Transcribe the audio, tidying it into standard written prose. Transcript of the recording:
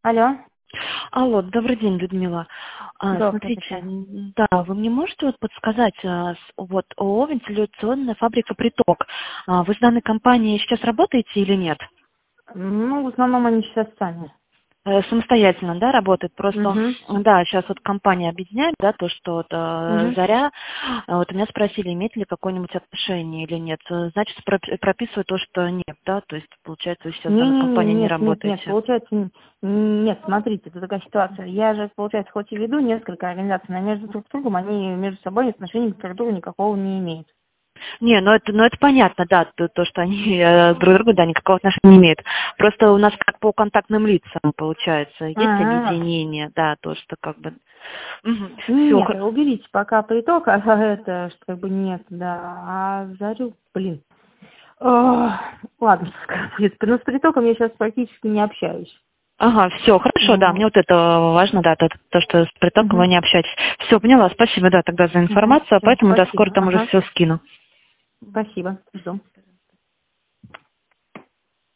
Алло, Алло, добрый день, Людмила. добрый Смотрите, вечер. да, вы мне можете вот подсказать, вот ООО «Вентиляционная фабрика «Приток». Вы с данной компанией сейчас работаете или нет? Ну, в основном они сейчас сами. Самостоятельно, да, работает? Просто, Угу, да, сейчас вот компания объединяет, да, то, что вот, угу. Заря, вот меня спросили, имеет ли какое-нибудь отношение или нет. Значит, прописываю то, что нет, да, то есть, получается, вы сейчас с данной Не-не-не, компанией не нет, работаете. получается, нет, смотрите, это такая ситуация. Я же, получается, хоть и веду несколько организаций, но между друг другом они между собой отношения друг к другу никакого не имеют. Не, ну это понятно, да, то, что они друг к другу, да, никакого отношения не имеют. Просто у нас как по контактным лицам, получается, есть А, объединение, да, то, что как бы... Все, нет, уберите пока приток, а это, что как бы нет, да, а Зарю, блин. Ох, ладно, как будет. Но с притоком я сейчас практически не общаюсь. ага, все, хорошо, да, мне Вот. вот это важно, да, то, что с притоком вы Угу, не общаетесь. Все, поняла, спасибо, да, тогда за угу, информацию, все, поэтому, да, скоро спасибо, там уже ага, все скину. спасибо, жду.